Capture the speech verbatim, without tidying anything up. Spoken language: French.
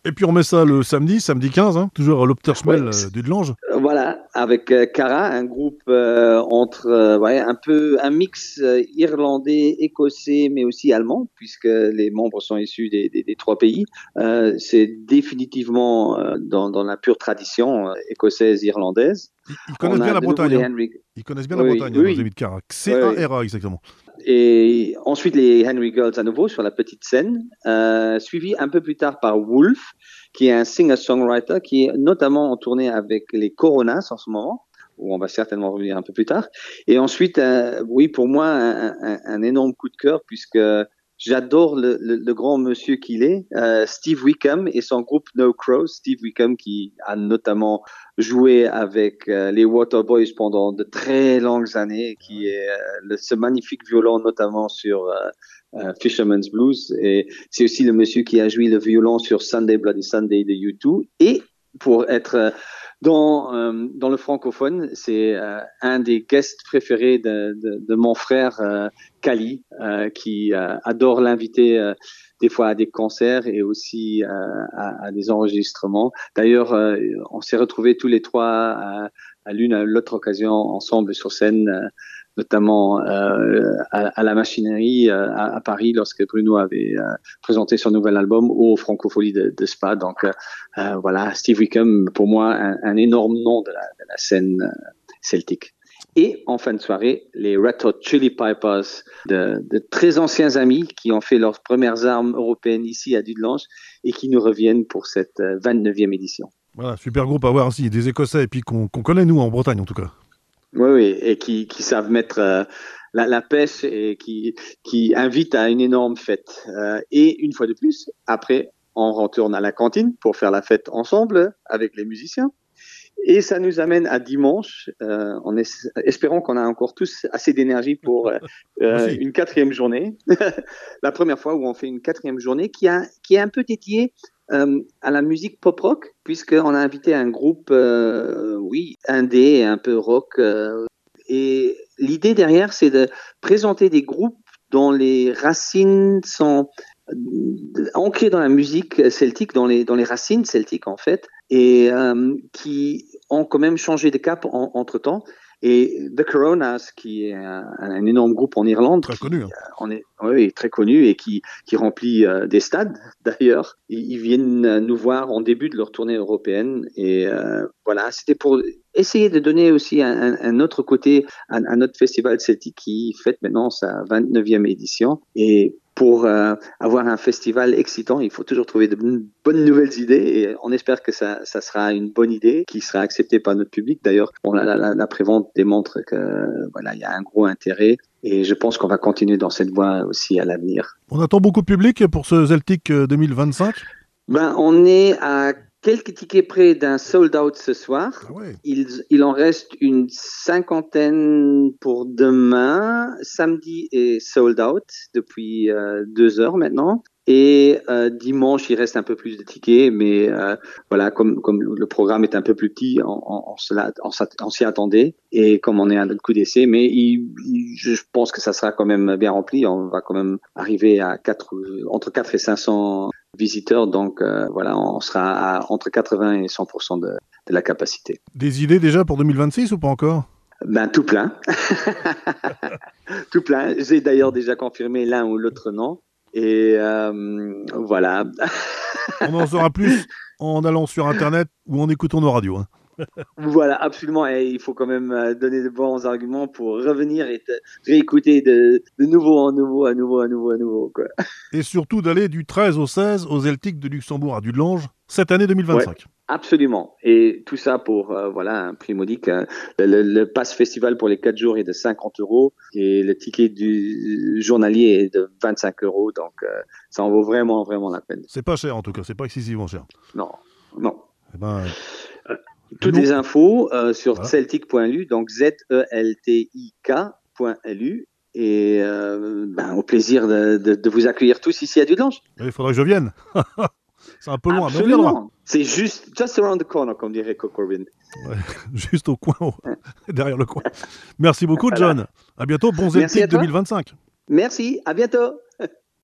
Et puis on met ça le samedi, samedi quinze, hein, toujours à l'Opterschmel Ouais, euh, du Delange. voilà, avec euh, Cara, un groupe euh, entre euh, ouais, un peu un mix euh, irlandais, écossais, mais aussi allemand, puisque les membres sont issus des, des, des trois pays. Euh, c'est définitivement euh, dans, dans la pure tradition euh, écossaise, irlandaise. Ils, ils On connaissent bien a la de nouveau Bretagne. les Hein. Henry. Ils connaissent bien la Oui, Bretagne, hein, oui, nos oui, amis de Cara. oui, C A R A, exactement. et ensuite, les Henry Girls à nouveau sur la petite scène, euh, suivi un peu plus tard par Wolf, qui est un singer-songwriter qui est notamment en tournée avec les Coronas en ce moment, où on va certainement revenir un peu plus tard. Et ensuite, euh, oui, pour moi, un, un, un énorme coup de cœur, puisque j'adore le, le, le grand monsieur qu'il est, euh, Steve Wickham et son groupe No Crows. Steve Wickham qui a notamment joué avec euh, les Waterboys pendant de très longues années, qui est euh, le, ce magnifique violon notamment sur euh, euh, Fisherman's Blues. Et c'est aussi le monsieur qui a joué le violon sur Sunday Bloody Sunday de U deux. Et pour être euh, dans, euh, dans le francophone, c'est euh, un des guests préférés de, de, de mon frère euh, Kali, euh, qui euh, adore l'inviter euh, des fois à des concerts et aussi euh, à, à des enregistrements. D'ailleurs, euh, on s'est retrouvés tous les trois à, à l'une à l'autre occasion ensemble sur scène, euh, notamment euh, à, à la machinerie euh, à, à Paris lorsque Bruno avait euh, présenté son nouvel album ou aux Francopholies de, de Spa. Donc euh, euh, voilà, Steve Wickham, pour moi, un, un énorme nom de la, de la scène euh, celtique. Et en fin de soirée, les Red Hot Chili Peppers, de, de très anciens amis qui ont fait leurs premières armes européennes ici à Dudelange et qui nous reviennent pour cette vingt-neuvième édition. Voilà, super groupe à voir aussi, des Écossais, et puis qu'on qu'on connaît nous en Bretagne en tout cas. Oui, oui, et qui, qui savent mettre euh, la, la pêche et qui, qui invitent à une énorme fête. Euh, et une fois de plus, après, on retourne à la cantine pour faire la fête ensemble avec les musiciens. Et ça nous amène à dimanche, euh, en es- espérant qu'on a encore tous assez d'énergie pour euh, Moi euh, aussi. une quatrième journée. La première fois où on fait une quatrième journée qui, a, qui est un peu dédiée euh, à la musique pop-rock, puisqu'on a invité un groupe, euh, oui, indé, un peu rock. Euh, et l'idée derrière, c'est de présenter des groupes dont les racines sont euh, ancrées dans la musique celtique, dans les, dans les racines celtiques en fait, et euh, qui ont quand même changé de cap en, entre temps. Et The Coronas, qui est un, un énorme groupe en Irlande, Très qui connu. Hein. euh, en est oui, très connu et qui, qui remplit euh, des stades d'ailleurs, ils, ils viennent nous voir en début de leur tournée européenne. Et euh, voilà, c'était pour essayer de donner aussi un, un, un autre côté à, à notre festival celtique qui fête maintenant sa vingt-neuvième édition. Et pour euh, avoir un festival excitant, il faut toujours trouver de bonnes nouvelles idées et on espère que ça, ça sera une bonne idée qui sera acceptée par notre public. D'ailleurs, bon, la, la, la prévente démontre que voilà, il y a un gros intérêt et je pense qu'on va continuer dans cette voie aussi à l'avenir. On attend beaucoup de public pour ce Celtic deux mille vingt-cinq. Ben, on est à quelques tickets près d'un sold out ce soir. Ah ouais. Il, il en reste une cinquantaine pour demain. Samedi est sold out depuis euh, deux heures maintenant. Et euh, dimanche, il reste un peu plus de tickets, mais euh, voilà, comme, comme le programme est un peu plus petit, on, on, on, on s'y attendait. Et comme on est à notre coup d'essai, mais il, il, je pense que ça sera quand même bien rempli. On va quand même arriver à quatre, entre quatre et cinq cents visiteurs. Donc euh, voilà, on sera à entre quatre-vingts et cent pour cent de, de la capacité. Des idées déjà pour deux mille vingt-six ou pas encore? Ben tout plein. Tout plein. J'ai d'ailleurs déjà confirmé l'un ou l'autre nom. Et euh, voilà. On en saura plus en allant sur Internet ou en écoutant nos radios. Hein. Voilà, absolument. Et il faut quand même donner de bons arguments pour revenir et te réécouter de, de nouveau en nouveau, à nouveau, à nouveau, à nouveau. Quoi. Et surtout d'aller du treize au seize aux Celtiques de Luxembourg à Dudelange cette année deux mille vingt-cinq. Ouais, absolument. Et tout ça pour euh, voilà un prix modique. Hein. Le, le, le pass festival pour les quatre jours est de cinquante euros et le ticket du journalier est de vingt-cinq euros. Donc euh, ça en vaut vraiment, vraiment la peine. C'est pas cher en tout cas, c'est pas excessivement cher. Non, non. Eh ben, Euh, toutes nous, les infos euh, sur voilà. celtic point l u, donc Z E L T I K point L U. Et euh, ben, au plaisir de, de, de vous accueillir tous ici à Dudelange. Il faudrait que je vienne. C'est un peu loin, Absolument. mais on viendra. C'est juste, just around the corner, comme dirait Coco Corbin. Ouais, juste au coin, au... derrière le coin. Merci beaucoup, John. Voilà. À bientôt. Bon Merci à Celtic toi. deux mille vingt-cinq. Merci. À bientôt.